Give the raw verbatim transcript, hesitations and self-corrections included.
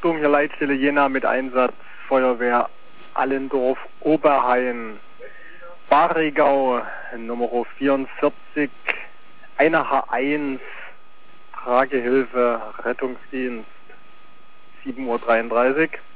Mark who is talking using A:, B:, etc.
A: Achtung, hier Leitstelle Jena mit Einsatz Feuerwehr Allendorf Oberhain. Barigau, Nummer vierundvierzig, eine H eins, Tragehilfe, Rettungsdienst, sieben Uhr dreiunddreißig.